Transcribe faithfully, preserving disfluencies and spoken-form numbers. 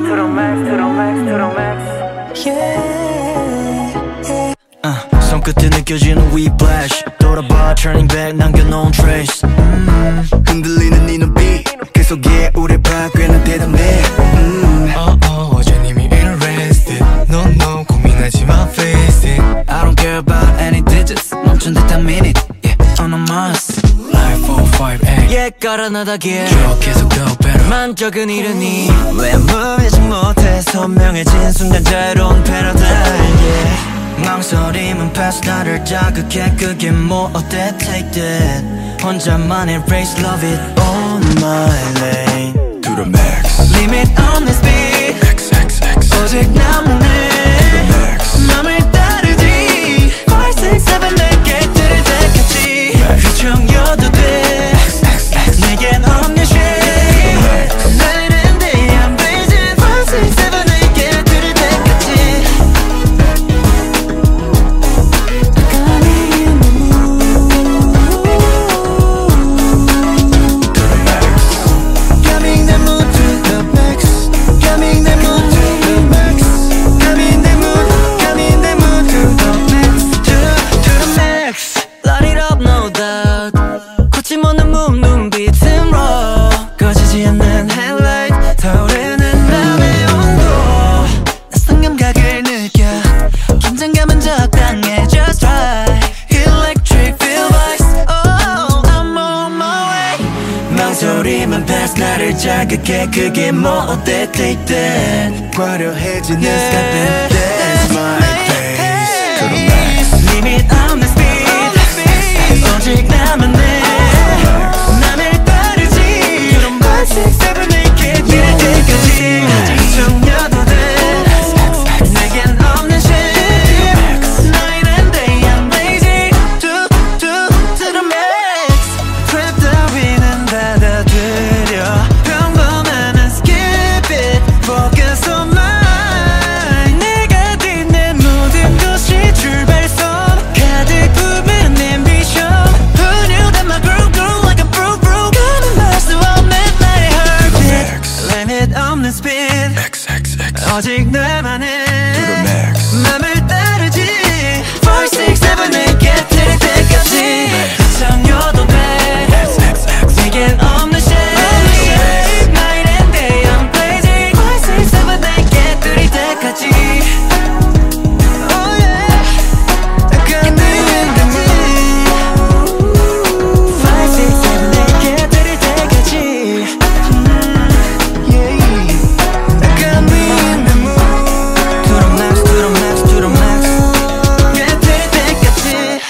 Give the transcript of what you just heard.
to the max, to the max, to the max. Yeah, yeah. uh, 손끝에 느껴지는 whiplash. 돌아봐 turning back 남겨놓은 trace. 음, 흔들리는 네 눈빛 그 속에 우리 바뀌는 대담해. 음. Oh oh 어제 이미 interested. No no 고민하지 마 face it. I don't care about any digits. 멈춘 듯한 minute. Yeah, on a must. Like four five eight. Yeah, 깔아나다기에 쭉 계속 go better. 만적은 이르니 왜 무의지 못해 선명해진 순간 자유로운 패러다임. Yeah. 망설임은 패스 나를 자극해 그게 뭐 어때 take that. 혼자만의 race love it on my lane. To the max. Limit on the speed. X X X. 오직 나만의 To the max. 맘을 따르지. five six seven 내게 들을 때까지 휘청여도 돼. X X X. 내겐 없는 shame. Night and day I'm blazing. five six seven 내게 들을 때까지. Got me in the mood. To the max. Got me in the mood to the max. Got me in the mood to the max. Got me in the mood. Got me in the mood to the max. To to the max. Light it up no doubt. 거침없는 몸 눈빛은 raw. 꺼지지 않는 headlight. 타오르는 맘의 온도. 낯선 감각을 느껴. 긴장감은 적당해 just right. Electric feel vibes. Oh I'm on my way. 망설임은 past 나를 자극해 그게 뭐 어때 take that. 화려해지는 Yeah. 스카프 that's my face. To the Hey. max. Limit on the speed. 오직 나만의 맘을 따르지. five six seven 내게 들을 때까지 정려도 돼. 내겐 없는 shame. Night and day I'm blazing. To to to the max. Trap 따위는 받아들여. 평범함은 skip it. Focus on mine. 내가 듣는 모든 것이 출발선. 가득 품은 ambition. Who knew that my groove grew like a fruit fruit. 가는 말수 없는 나의 heartbeat. Limit 없는 speed. X X X. 오직 나만의 To the max. 맘을 따르지. five six seven 내게 들을 때까지 정려도 돼. X X X. 내겐 없는 shame. Night and day I'm blazing. five six seven 내게 들을 때까지. Oh yeah. got me in the mood. five six seven 내게 들을 때까지. Mm, yeah. got me in the mood. To the max, to the max, to the max. 내게 들을 때까지.